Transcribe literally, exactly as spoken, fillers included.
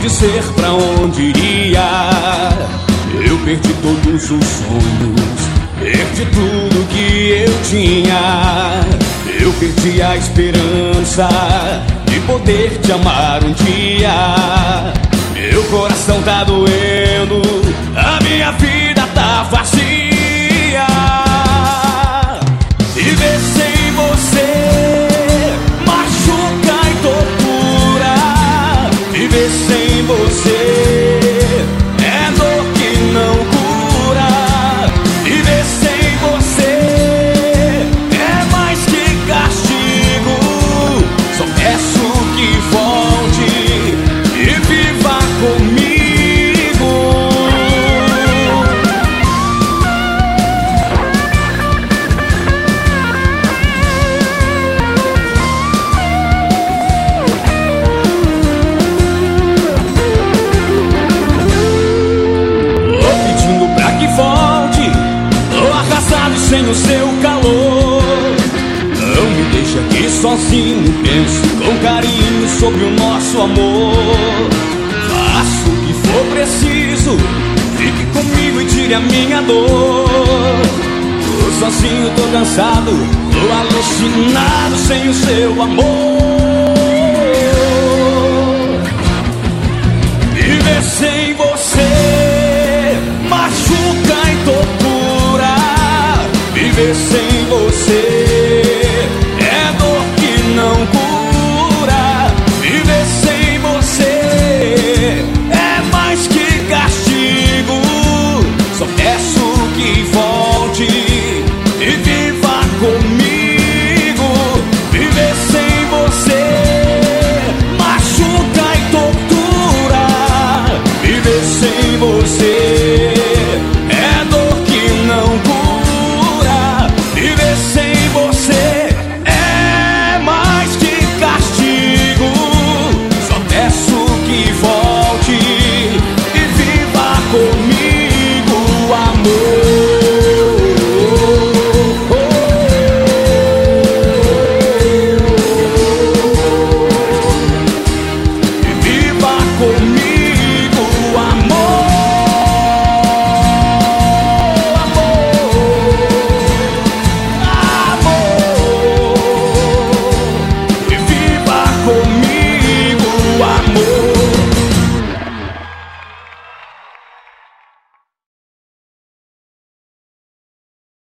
dizer pra onde iria. Eu perdi todos os sonhos, perdi tudo que eu tinha. Eu perdi a esperança de poder te amar um dia. Meu coração tá doendo, a minha vida tá vazia. Viver sem você machuca e tortura. Viver sem você é dor que não cura. Viver sem você é mais que castigo. Só peço que volte e viva comigo. Sem o seu calor, não me deixe aqui sozinho. Penso com carinho sobre o nosso amor. Faça o que for preciso, fique comigo e tire a minha dor. Tô sozinho, tô cansado, tô alucinado sem o seu amor. Viver sem você machuca e tortura. Viver sem você é dor que não cura. Viver sem você é mais que castigo. Só peço que volte e viva comigo. Viver sem você machuca e tortura. Viver sem você é dor que não cura. Viver sem você é mais que castigo. Só peço que volte